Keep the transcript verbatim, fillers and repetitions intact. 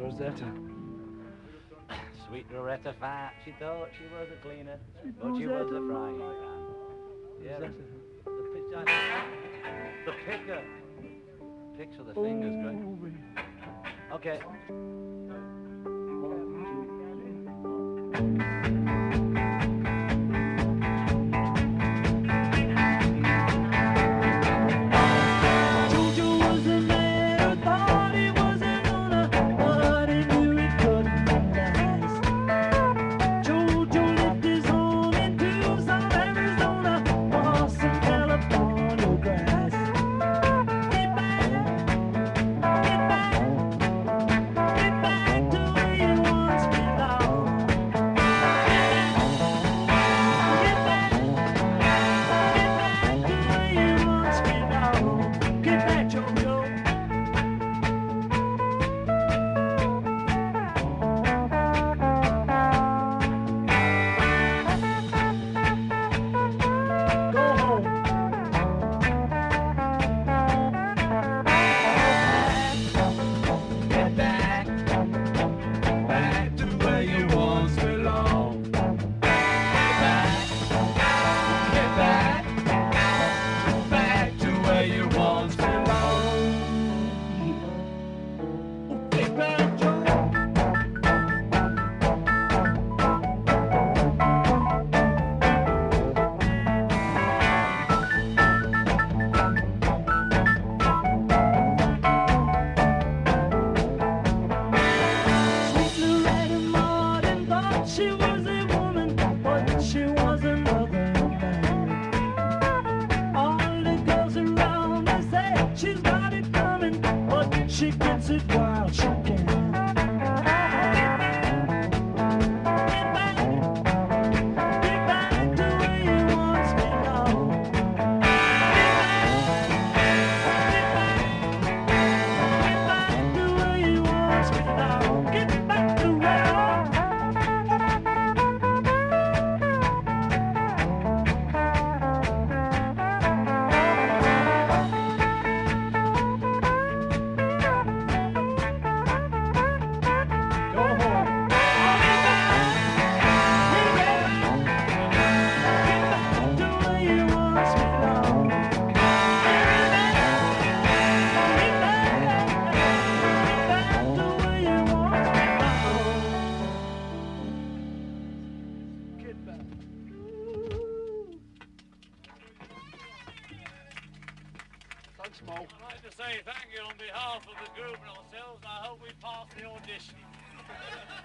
Rosetta. Sweet Loretta Fat, she thought she was a cleaner, but she was a frying pan. Yeah, the, the, the picker. Picks with the fingers, great. Okay. She gets it while she can. Get back, get back to where you once belonged. Get back, get back, get back to where you once belonged. Get back to where. Thanks, Mo. I'd like to say thank you on behalf of the group and ourselves, and I hope we pass the audition.